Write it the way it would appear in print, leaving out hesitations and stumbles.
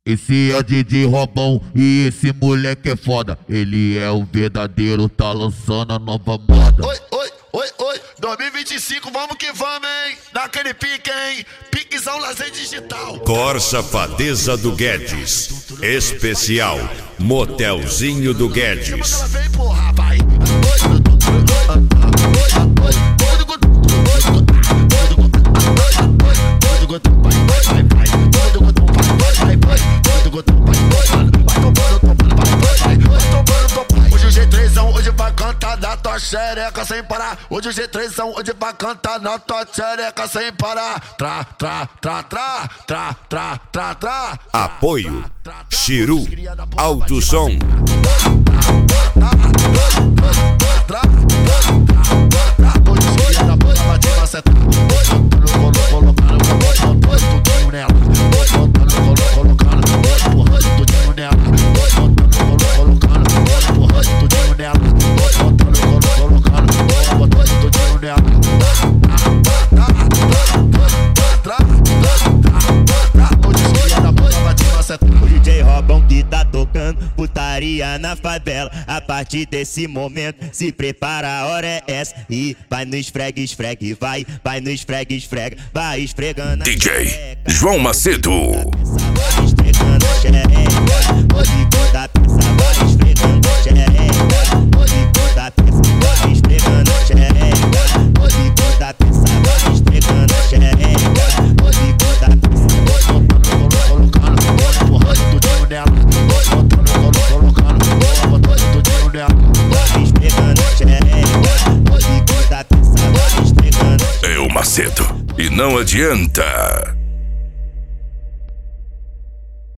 Esse é o DJ Robão e esse moleque é foda. Ele é o verdadeiro, tá lançando a nova moda. Oi, oi, oi, oi, 2025, vamos que vamos, hein? Naquele pique, hein? Piquezão lazer digital. Cor Safadeza do Guedes. Especial Motelzinho do Guedes. Ela vem, porra, vai. Hoje o G3zão, hoje vai cantar na tua xereca sem parar. Hoje o G3zão, hoje vai cantar na tua xereca sem parar. Tra, tra, tra, tra, tra, tra, tra, tra. Apoio Chiru Alto Som. O DJ Robão que tá tocando putaria na favela. A partir desse momento se prepara, a hora é essa. E vai no esfregue, esfregue, vai no esfregue, esfrega, vai esfregando a DJ xereca. João Macedo. Vai esfregando a xereca. Hoje toda peça vai esfregando a xereca. Hoje toda peça vai esfregando a xereca. Hoje toda peça vai esfregando a xereca. Hoje toda peça É o Macedo e não adianta.